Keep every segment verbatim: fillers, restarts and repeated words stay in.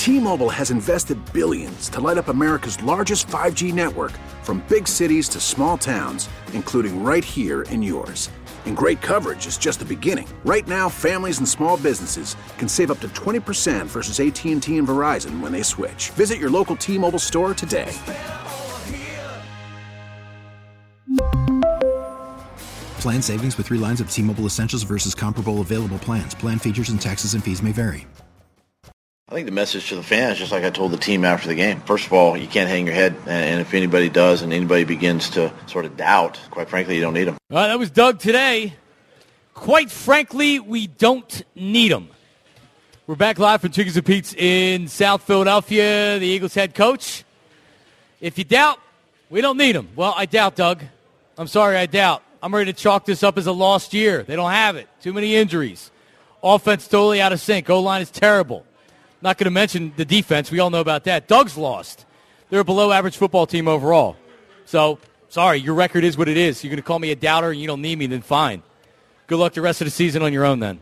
T-Mobile has invested billions to light up America's largest five G network, from big cities to small towns, including right here in yours. And great coverage is just the beginning. Right now, families and small businesses can save up to twenty percent versus A T and T and Verizon when they switch. Visit your local T-Mobile store today. Plan savings with three lines of T-Mobile Essentials versus comparable available plans. Plan features and taxes and fees may vary. I think the message to the fans, just like I told the team after the game, first of all, you can't hang your head, and if anybody does and anybody begins to sort of doubt, quite frankly, you don't need them. Uh, that was Doug today. Quite frankly, we don't need them. We're back live from Chickens and Pete's in South Philadelphia, the Eagles head coach. If you doubt, we don't need them. Well, I doubt, Doug. I'm sorry, I doubt. I'm ready to chalk this up as a lost year. They don't have it. Too many injuries. Offense totally out of sync. O-line is terrible. Not going to mention the defense. We all know about that. Doug's lost. They're a below-average football team overall. So, sorry, your record is what it is. You're going to call me a doubter and you don't need me, then fine. Good luck the rest of the season on your own then.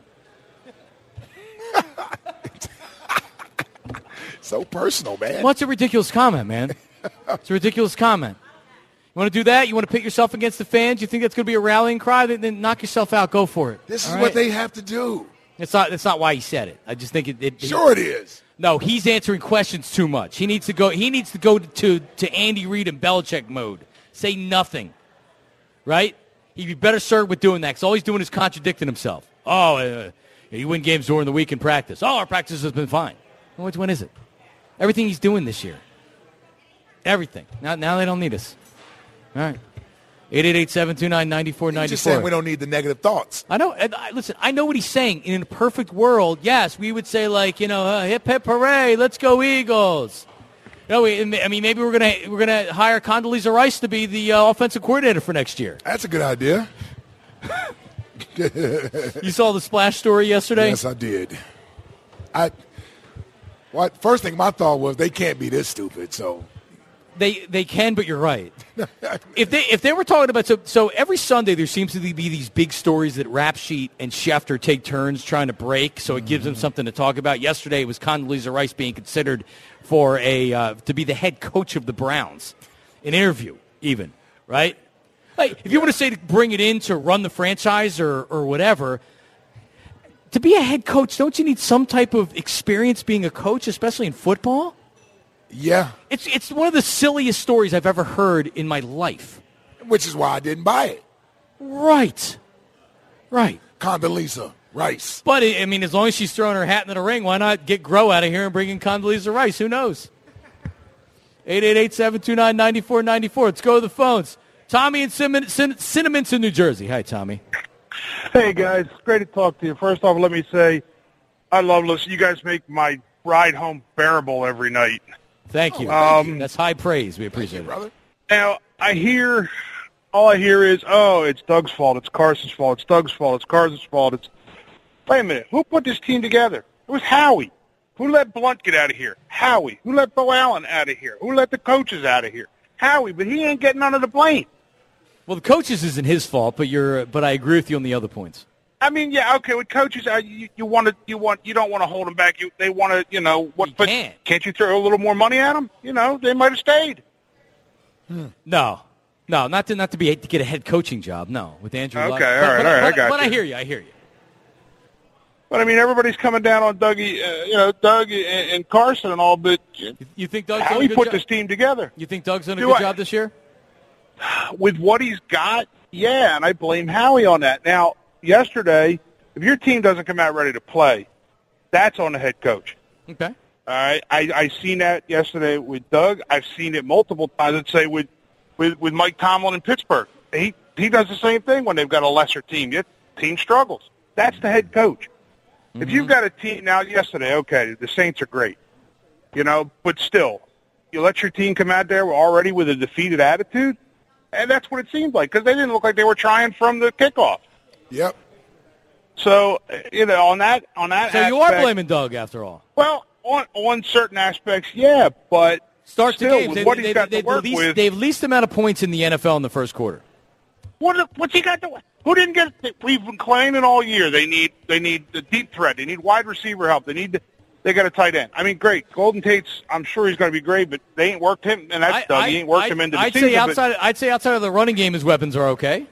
So personal, man. Well, it's a ridiculous comment, man. It's a ridiculous comment. You want to do that? You want to pit yourself against the fans? You think that's going to be a rallying cry? Then, then knock yourself out. Go for it. This is All what right? they have to do. It's not. That's not why he said it. I just think it. it sure, it is. No, he's answering questions too much. He needs to go. He needs to go to to Andy Reid and Belichick mode. Say nothing. Right? He'd be better served with doing that. Because all he's doing is contradicting himself. Oh, uh, you win games during the week in practice. Oh, our practice has been fine. Well, which one is it? Everything he's doing this year. Everything. Now, now they don't need us. All right. eight eight eight, seven two nine, nine four nine four. He's just saying we don't need the negative thoughts. I know. And I, listen, I know what he's saying. In a perfect world, yes, we would say, like, you know, uh, hip, hip, hooray, let's go Eagles. You know, we, I mean, maybe we're going to we're gonna hire Condoleezza Rice to be the uh, offensive coordinator for next year. That's a good idea. You saw the splash story yesterday? Yes, I did. I what first thing my thought was they can't be this stupid, so They they can, but you're right. if they if they were talking about so so every Sunday there seems to be these big stories that Rap Sheet and Schefter take turns trying to break, so it gives them something to talk about. Yesterday it was Condoleezza Rice being considered for a uh, to be the head coach of the Browns, an interview even, right? Like if you want to say to bring it in to run the franchise or or whatever. To be a head coach, don't you need some type of experience being a coach, especially in football? Yeah. It's it's one of the silliest stories I've ever heard in my life. Which is why I didn't buy it. Right. Right. Condoleezza Rice. But, I mean, as long as she's throwing her hat in the ring, why not get Grow out of here and bring in Condoleezza Rice? Who knows? eight eight eight, seven two nine, nine four nine four. Let's go to the phones. Tommy in Cinnamon, Cinnaminson, New Jersey. Hi, Tommy. Hey, guys. Great to talk to you. First off, let me say I love listening. You guys make my ride home bearable every night. Thank you. Oh, thank you. That's high praise. We appreciate you, it. brother. Now, I hear, all I hear is, oh, it's Doug's fault. It's Carson's fault. It's Doug's fault. It's Carson's fault. It's, wait a minute. Who put this team together? It was Howie. Who let Blunt get out of here? Howie. Who let Bo Allen out of here? Who let the coaches out of here? Howie, but he ain't getting none of the blame. Well, the coaches isn't his fault, but you're. But I agree with you on the other points. I mean, yeah, okay. With coaches, uh, you, you want to, you want, you don't want to hold them back. You, they want to, you know, what? You but can't. Can't you throw a little more money at them? You know, they might have stayed. Hmm. No, no, not to not to be to get a head coaching job. No, with Andrew. Okay, Luck. all But- right, but, all right, but, I got but you. I hear you. I hear you. But I mean, everybody's coming down on Dougie, uh, you know, Doug and, and Carson and all. But You think Doug's how done a he good put job? this team together You think Doug's done a Do good I- job this year? with what he's got, yeah, and I blame Howie on that. Now, yesterday, if your team doesn't come out ready to play, that's on the head coach. Okay. All right, I I seen that yesterday with Doug. I've seen it multiple times. I'd say with with with Mike Tomlin in Pittsburgh, he he does the same thing when they've got a lesser team. Your team struggles. That's the head coach. Mm-hmm. If you've got a team now, yesterday, okay, the Saints are great, you know, but still, you let your team come out there already with a defeated attitude, and that's what it seemed like because they didn't look like they were trying from the kickoff. Yep. So you know, on that on that, So aspect, you are blaming Doug after all. well. On on certain aspects, yeah, but Start still, the game. with They, what they, he's got they, to work least, with, they have least amount of points in the N F L in the first quarter. what what's he got to? Who didn't get? We've been complaining all year. They need they need the deep threat. They need wide receiver help. They need. The, They got a tight end. I mean, great. Golden Tate's, I'm sure he's going to be great, but they ain't worked him, and that's I, Doug. I, He ain't worked I, him into the I'd season. Say outside, I'd say outside of the running game, his weapons are okay.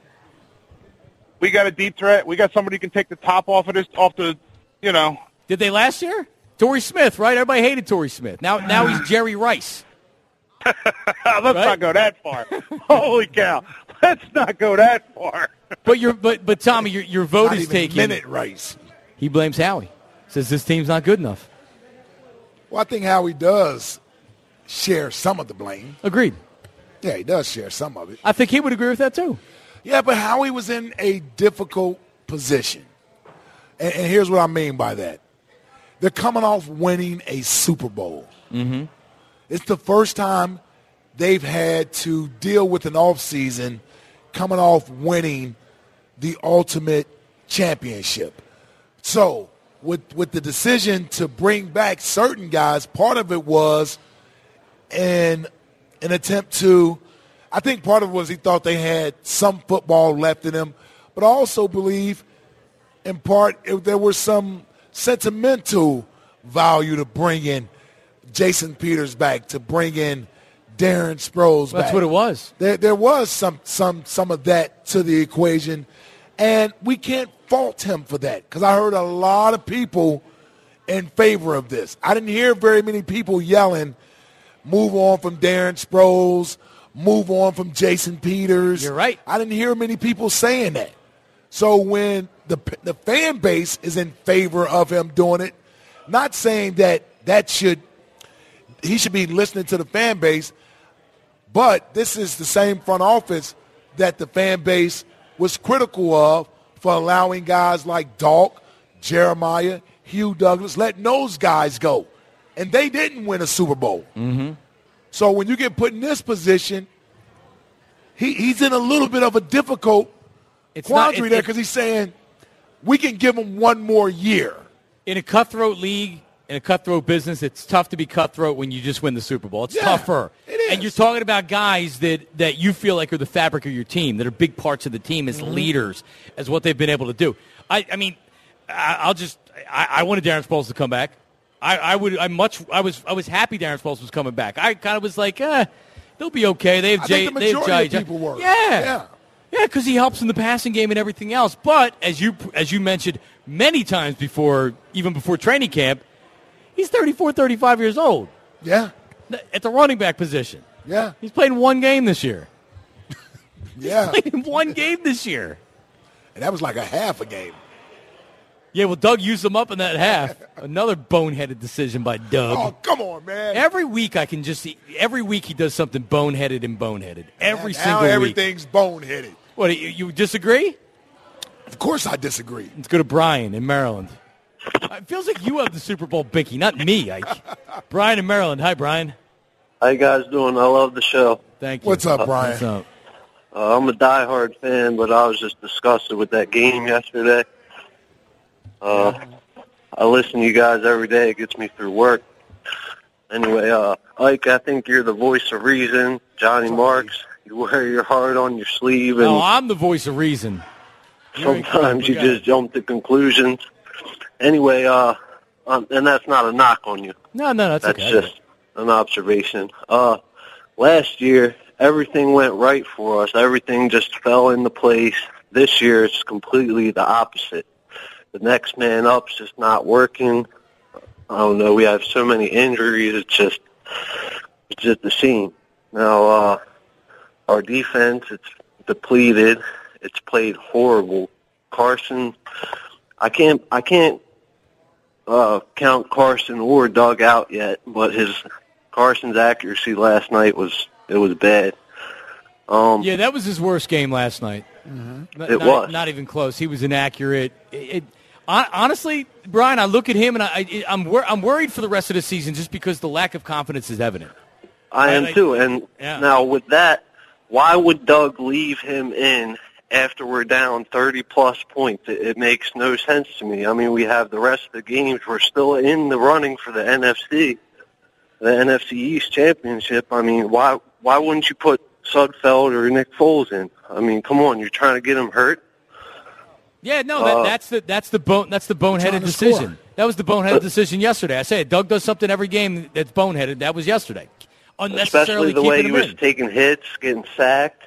We got a deep threat. We got somebody who can take the top off of this, off the, you know. Did they last year? Torrey Smith, right? Everybody hated Torrey Smith. Now, now he's Jerry Rice. Let's right? not go that far. Holy cow! Let's not go that far. But your, but but Tommy, your your vote Not is even taken. Minute Rice. He blames Howie. Says this team's not good enough. Well, I think Howie does share some of the blame. Agreed. Yeah, he does share some of it. I think he would agree with that too. Yeah, but Howie was in a difficult position. And, and here's what I mean by that. They're coming off winning a Super Bowl. Mm-hmm. It's the first time they've had to deal with an offseason coming off winning the ultimate championship. So with with the decision to bring back certain guys, part of it was an, an attempt to, I think part of it was he thought they had some football left in them, but I also believe in part if there was some sentimental value to bring in Jason Peters back, to bring in Darren Sproles back. That's what it was. There, there was some, some, some of that to the equation, and we can't fault him for that because I heard a lot of people in favor of this. I didn't hear very many people yelling, move on from Darren Sproles, move on from Jason Peters. You're right. I didn't hear many people saying that. So when the the fan base is in favor of him doing it, not saying that that should he should be listening to the fan base, but this is the same front office that the fan base was critical of for allowing guys like Dalk, Jeremiah, Hugh Douglas, letting those guys go. And they didn't win a Super Bowl. Mm-hmm. So when you get put in this position, he, he's in a little bit of a difficult It's quandary not, it, there it, because he's saying we can give him one more year. In a cutthroat league, in a cutthroat business, it's tough to be cutthroat when you just win the Super Bowl. It's Yeah, tougher. it is. And you're talking about guys that, that you feel like are the fabric of your team, that are big parts of the team as Mm-hmm. leaders, as what they've been able to do. I, I mean, I, I'll just I, I wanted Darren Sproles to come back. I, I would I much I was I was happy Darren Sproles was coming back. I kind of was like, eh, they'll be okay. They have I Jay. think the they have majority Jay, of people were. Yeah, Yeah. yeah, because he helps in the passing game and everything else. But as you as you mentioned many times before, even before training camp, he's thirty-four, thirty-five years old Yeah, at the running back position. yeah, He's played in one game this year. yeah. Played in one game this year. And that was like a half a game. Yeah, well, Doug used them up in that half. Another boneheaded decision by Doug. Oh, come on, man. Every week I can just see, every week he does something boneheaded and boneheaded. Every now single week. everything's boneheaded. What, you, you disagree? Of course I disagree. Let's go to Brian in Maryland. It feels like you have the Super Bowl binky, not me. Ike. Brian in Maryland. Hi, Brian. How you guys doing? I love the show. Thank you. What's up, Brian? What's up? Uh, I'm a diehard fan, but I was just disgusted with that game yesterday. Uh, I listen to you guys every day. It gets me through work. Anyway, uh, Ike, I think you're the voice of reason. Johnny Marks, you wear your heart on your sleeve, and No, I'm the voice of reason. sometimes you just jump to conclusions. Anyway, uh, um, and that's not a knock on you. No, no, that's, That's okay. just an observation. Uh, last year, everything went right for us. Everything just fell into place. This year, it's completely the opposite. The next man up's just not working. I don't know. We have so many injuries. It's just, it's just a shame. Now, uh, our defense, it's depleted. It's played horrible. Carson, I can't, I can't uh, count Carson or Doug out yet, but his Carson's accuracy last night was it was bad. Um, Yeah, that was his worst game last night. Mm-hmm. It not, was. Not even close. He was inaccurate. It, it, honestly, Brian, I look at him and I, I'm wor- I'm worried for the rest of the season just because the lack of confidence is evident. I am I- too. And yeah. now with that, why would Doug leave him in after we're down thirty plus points? It, it makes no sense to me. I mean, we have the rest of the games. We're still in the running for the N F C, the N F C East championship. I mean, why why wouldn't you put Sudfeld or Nick Foles in? I mean, come on, you're trying to get him hurt. Yeah, no, that, Uh, that's the that's the bone that's the boneheaded trying to decision. score. That was the boneheaded decision yesterday. I said Doug does something every game that's boneheaded. That was yesterday. Unnecessarily Especially the way he was in. taking hits, getting sacked.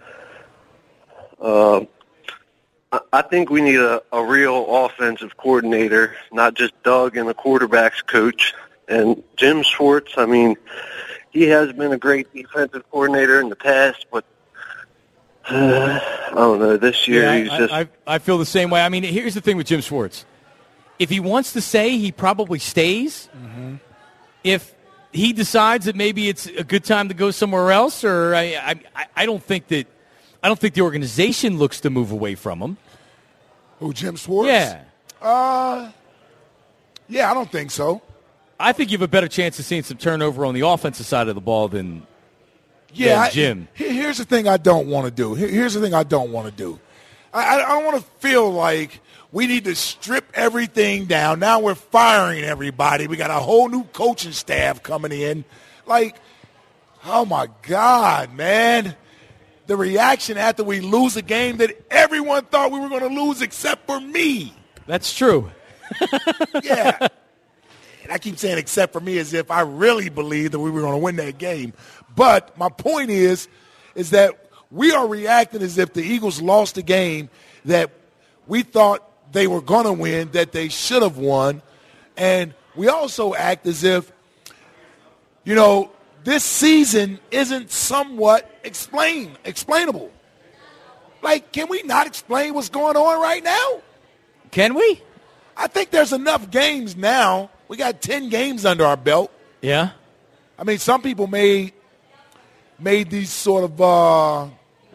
Uh, I think we need a, a real offensive coordinator, not just Doug and the quarterback's coach. And Jim Schwartz, I mean, he has been a great defensive coordinator in the past, but uh, I don't know, this year yeah, he's I, just... I, I feel the same way. I mean, here's the thing with Jim Schwartz. If he wants to stay, he probably stays. Mm-hmm. If he decides that maybe it's a good time to go somewhere else, or I, I, I don't think that I don't think the organization looks to move away from him. Who, Jim Schwartz? Yeah. Uh, yeah, I don't think so. I think you have a better chance of seeing some turnover on the offensive side of the ball than, yeah, than Jim. I, here's the thing I don't want to do. Here's the thing I don't want to do. I, I don't want to feel like we need to strip everything down. Now we're firing everybody. We got a whole new coaching staff coming in. Like, oh, my God, man. The reaction after we lose a game that everyone thought we were going to lose except for me. That's true. Yeah. And I keep saying except for me as if I really believed that we were going to win that game. But my point is, is that we are reacting as if the Eagles lost a game that we thought they were going to win, that they should have won. And we also act as if, you know, this season isn't somewhat explain, explainable. Like, can we not explain what's going on right now? Can we? I think there's enough games now. We got ten games under our belt. Yeah. I mean, some people made made these sort of uh,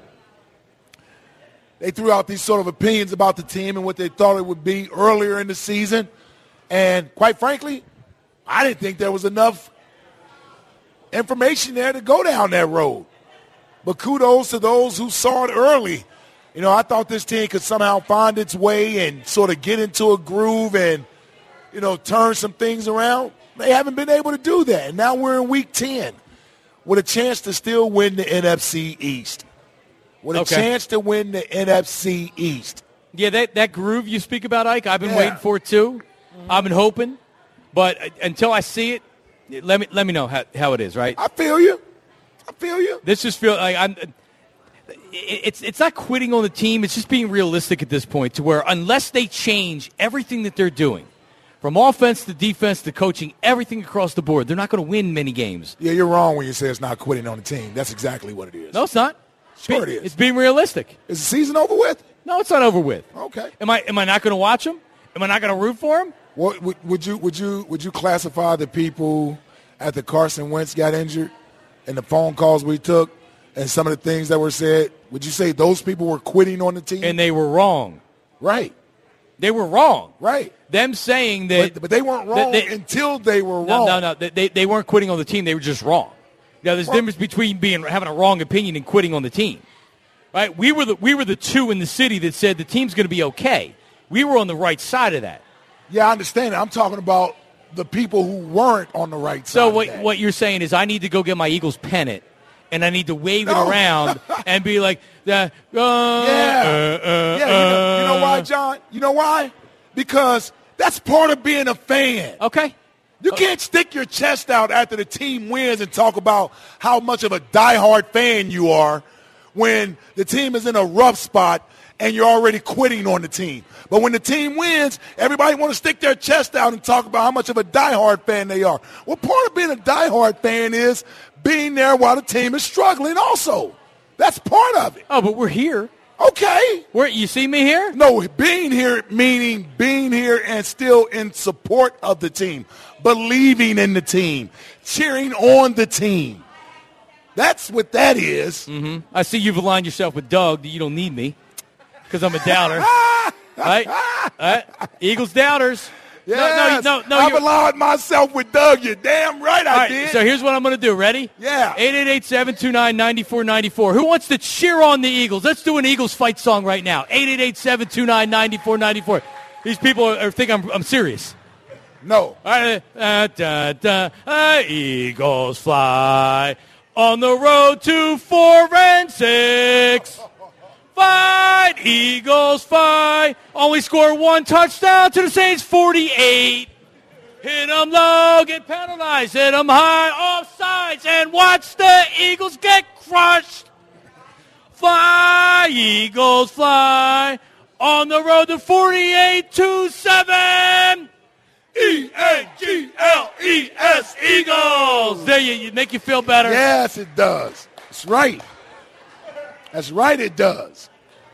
they threw out these sort of opinions about the team and what they thought it would be earlier in the season. And quite frankly, I didn't think there was enough information there to go down that road. But kudos to those who saw it early. You know, I thought this team could somehow find its way and sort of get into a groove and, you know, turn some things around. They haven't been able to do that. And now we're in week ten with a chance to still win the N F C East. With a Okay. chance to win the N F C East. Yeah, that, that groove you speak about, Ike, I've been Yeah. waiting for it too. I've been hoping. But uh, until I see it, let me let me know how, how it is, right? I feel you. I feel you. This just feels like I'm. It's it's not quitting on the team. It's just being realistic at this point, to where unless they change everything that they're doing, from offense to defense to coaching, everything across the board, they're not going to win many games. Yeah, you're wrong when you say it's not quitting on the team. That's exactly what it is. No, it's not. Sure Be- it is. It's being realistic. Is the season over with? No, it's not over with. Okay. Am I am I not going to watch them? Am I not going to root for them? What would, would you would you would you classify the people after Carson Wentz got injured and the phone calls we took and some of the things that were said? Would you say those people were quitting on the team? And they were wrong. Right. They were wrong. Right. Them saying that, But, but they weren't wrong that they- until they were no, wrong. no, no, they they weren't quitting on the team. They were just wrong. Now, there's a difference between being having a wrong opinion and quitting on the team. Right? We were the we were the two in the city that said the team's going to be okay. We were on the right side of that. Yeah, I understand it. I'm talking about the people who weren't on the right side. So of what that. what you're saying is I need to go get my Eagles pennant, and I need to wave No. it around and be like, uh, uh, Yeah. uh, yeah, you know, you know why, John? You know why? Because that's part of being a fan. Okay. You can't stick your chest out after the team wins and talk about how much of a diehard fan you are when the team is in a rough spot and you're already quitting on the team. But when the team wins, everybody want to stick their chest out and talk about how much of a diehard fan they are. Well, part of being a diehard fan is being there while the team is struggling also. That's part of it. Oh, but we're here. Okay. Where you see me here? No, being here meaning being here and still in support of the team, believing in the team, cheering on the team. That's what that is. Mm-hmm. I see you've aligned yourself with Doug that you don't need me because I'm a doubter. Right? Right? Eagles doubters. Yes. No, no, no, no. I've you're- aligned myself with Doug. You're damn right I All right, did. so here's what I'm going to do. Ready? Yeah. eight eight eight, seven two nine, nine four nine four. Who wants to cheer on the Eagles? Let's do an Eagles fight song right now. eight eight eight, seven two nine, nine four nine four. These people are, are think I'm, I'm serious. No. All right. Uh, da, da, uh, Eagles fly on the road to four and six. fight, Eagles fight. Only score one touchdown to the Saints, forty-eight. Hit them low, get penalized. Hit them high, offsides, and watch the Eagles get crushed. Fly, Eagles fly. On the road to forty-eight to seven. E A G L E S, Eagles. There you, you make you feel better. Yes, it does. That's right. That's right, it does.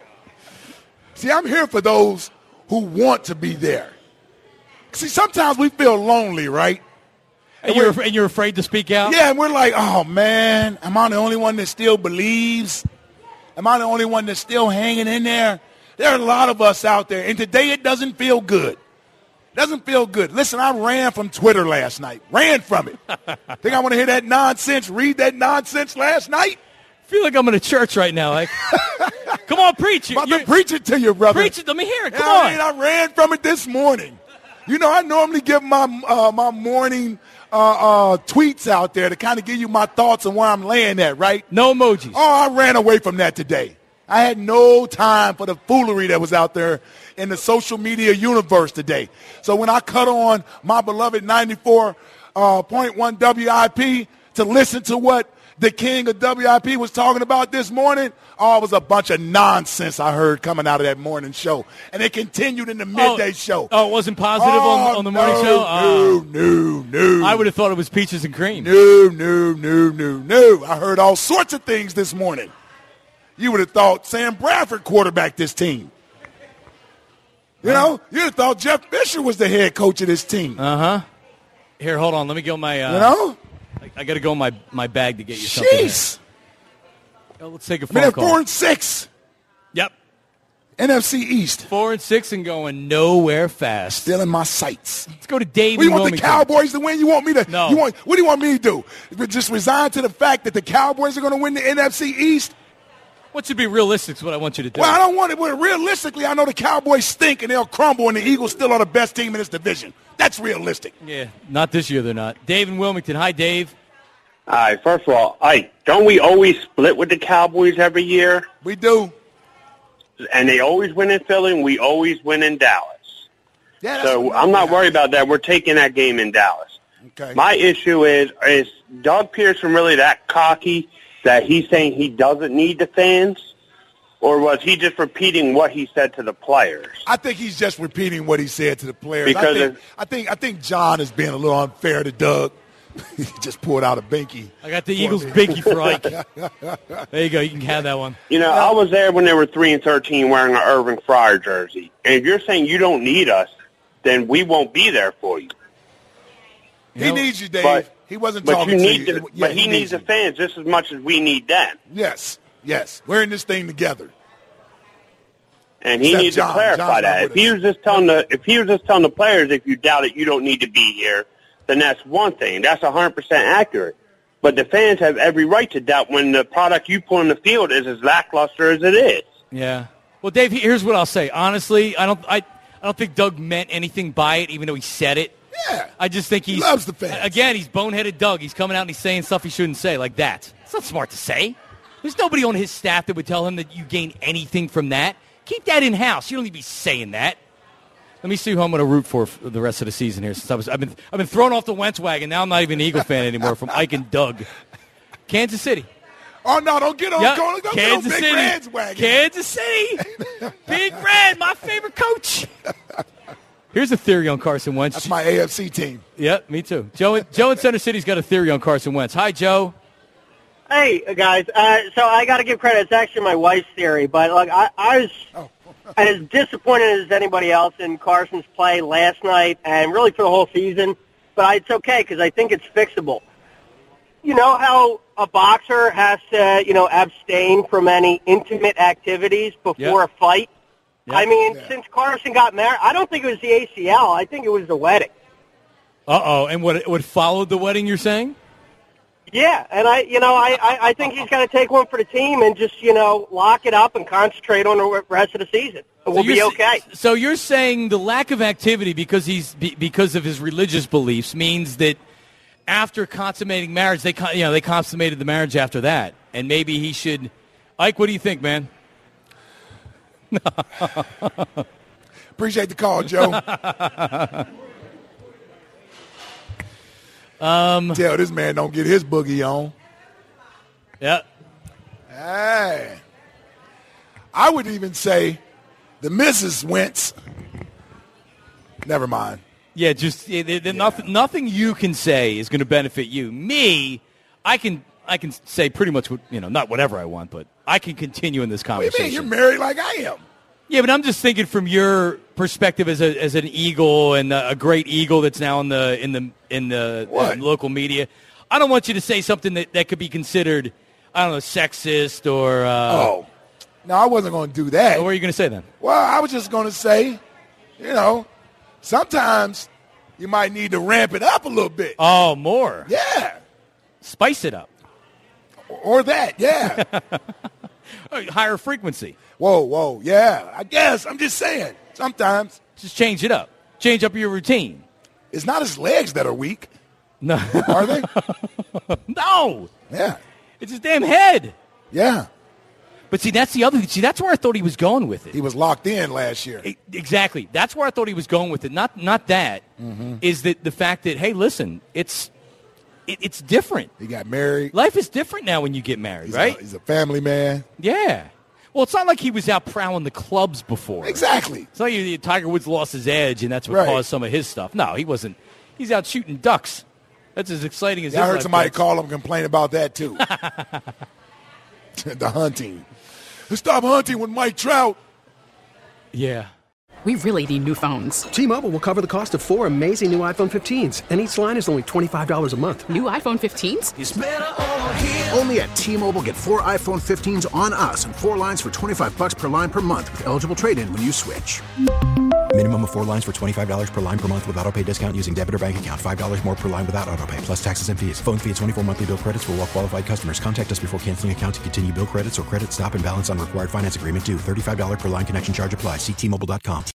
See, I'm here for those who want to be there. See, sometimes we feel lonely, right? And, and, you're, and you're afraid to speak out? Yeah, and we're like, oh, man, am I the only one that still believes? Am I the only one that's still hanging in there? There are a lot of us out there, and today it doesn't feel good. Doesn't feel good. Listen, I ran from Twitter last night. Ran from it. Think I want to hear that nonsense, read that nonsense last night? I feel like I'm in a church right now. Like, come on, preach it. About to preach it to you, brother. Preach it. Let me hear it. Come yeah, on. I mean, I ran from it this morning. You know, I normally give my uh, my morning uh, uh, tweets out there to kind of give you my thoughts on where I'm laying at, right? No emojis. Oh, I ran away from that today. I had no time for the foolery that was out there in the social media universe today. So when I cut on my beloved ninety-four point one W I P to listen to what the king of W I P was talking about this morning, oh, it was a bunch of nonsense I heard coming out of that morning show. And it continued in the midday oh, show. Oh, it wasn't positive oh, on, on the no, morning show? No, oh. no, no. I would have thought it was peaches and cream. No, no, no, no, no. I heard all sorts of things this morning. You would have thought Sam Bradford quarterbacked this team. You know, you'd have thought Jeff Fisher was the head coach of this team. Uh-huh. Here, hold on. Let me go my uh, – You know? I, I got to go in my, my bag to get you something. Jeez. Oh, let's take a I phone mean, call. four and six. Yep. N F C East. Four and six and going nowhere fast. Still in my sights. Let's go to Dave. What, you want Wilmington. the Cowboys to win? You want me to? No. You want, what do you want me to do? Just resign to the fact that the Cowboys are going to win the N F C East? What should be realistic is what I want you to do. Well, I don't want it. Well, realistically, I know the Cowboys stink and they'll crumble, and the Eagles still are the best team in this division. That's realistic. Yeah, not this year they're not. Dave in Wilmington. Hi, Dave. Hi. First of all, Ike, don't we always split with the Cowboys every year? We do. And they always win in Philly, and we always win in Dallas. Yeah, so I'm not worried about that. We're taking that game in Dallas. Okay. My issue is, is Doug Pearson really that cocky that he's saying he doesn't need the fans? Or was he just repeating what he said to the players? I think he's just repeating what he said to the players. Because I think, I think I think John is being a little unfair to Doug. He just pulled out a binky. I got the Eagles binky for Ike. There you go. You can have that one. You know, I was there when they were three and thirteen wearing an Irving Fryer jersey. And if you're saying you don't need us, then we won't be there for you. You he know, needs you, Dave. But, he wasn't but talking you need to you. The, yeah, but he, he needs, needs the fans just as much as we need them. Yes, yes. We're in this thing together. And he Except needs John. to clarify John's that. If he was just telling the if he was just telling the players, if you doubt it, you don't need to be here, then that's one thing. That's one hundred percent accurate. But the fans have every right to doubt when the product you put on the field is as lackluster as it is. Yeah. Well, Dave, here's what I'll say. Honestly, I don't I, I don't think Doug meant anything by it, even though he said it. Yeah. I just think he's, he loves the fans. Again, he's boneheaded Doug. He's coming out and he's saying stuff he shouldn't say like that. It's not smart to say. There's nobody on his staff that would tell him that you gain anything from that. Keep that in-house. You don't need to be saying that. Let me see who I'm going to root for, for the rest of the season here. Since I was, I've been I've been thrown off the Wentz wagon. Now I'm not even an Eagle fan anymore from Ike and Doug. Kansas City. Oh, no, don't get on, yep. go, go Kansas get on Big City. Red's wagon. Kansas City. Big Red, my favorite coach. Here's a theory on Carson Wentz. That's my A F C team. Yep, me too. Joe, Joe in Center City's got a theory on Carson Wentz. Hi, Joe. Hey, guys. Uh, so I got to give credit. It's actually my wife's theory, but like I, I was oh. as disappointed as anybody else in Carson's play last night and really for the whole season. But I, it's okay because I think it's fixable. You know how a boxer has to, you know, abstain from any intimate activities before yep. a fight? Yep. I mean, yeah. since Carson got married, I don't think it was the A C L. I think it was the wedding. Uh-oh. And what, what followed the wedding, you're saying? Yeah, and I, you know, I, I, I think he's going to take one for the team and just, you know, lock it up and concentrate on the rest of the season. We'll so be okay. So you're saying the lack of activity because he's because of his religious beliefs means that after consummating marriage, they you know they consummated the marriage after that, and maybe he should. Ike, what do you think, man? Appreciate the call, Joe. um, Tell this man don't get his boogie on. Yeah. Hey. I would even say the Missus Wentz. Never mind. Yeah, just yeah, yeah. nothing. Nothing you can say is going to benefit you. Me, I can. I can say pretty much what you know, not whatever I want, but I can continue in this conversation. What do you mean? You're married like I am. Yeah, but I'm just thinking from your perspective as a as an Eagle and a, a great Eagle that's now in the in the in the uh, local media. I don't want you to say something that, that could be considered, I don't know, sexist or. Uh, oh, no, I wasn't going to do that. What were you going to say then? Well, I was just going to say, you know, sometimes you might need to ramp it up a little bit. Oh, more. Yeah. Spice it up. Or that, yeah. Higher frequency. Whoa, whoa, yeah. I guess. I'm just saying. Sometimes. Just change it up. Change up your routine. It's not his legs that are weak. No. Are they? No. Yeah. It's his damn head. Yeah. But see, that's the other thing. See, that's where I thought he was going with it. He was locked in last year. It, exactly. That's where I thought he was going with it. Not not that. Mm-hmm. Is that the fact that, hey, listen, it's it, it's different. He got married. Life is different now when you get married, he's right? A, he's a family man. Yeah. Well, it's not like he was out prowling the clubs before. Exactly. It's not like Tiger Woods lost his edge, and that's what right. caused some of his stuff. No, he wasn't. He's out shooting ducks. That's as exciting as yeah, his I heard life somebody gets. call him and complain about that, too. The hunting. Stop hunting with Mike Trout. Yeah. We really need new phones. T-Mobile will cover the cost of four amazing new iPhone fifteens, and each line is only twenty-five dollars a month. New iPhone fifteens? It's better over here. Only at T-Mobile, get four iPhone fifteens on us and four lines for twenty-five bucks per line per month with eligible trade-in when you switch. Minimum of four lines for twenty-five dollars per line per month with autopay discount using debit or bank account. five dollars more per line without autopay, plus taxes and fees. Phone fee at twenty-four monthly bill credits for well-qualified customers. Contact us before canceling account to continue bill credits or credit stop and balance on required finance agreement due. thirty-five dollars per line connection charge applies. See T Mobile dot com.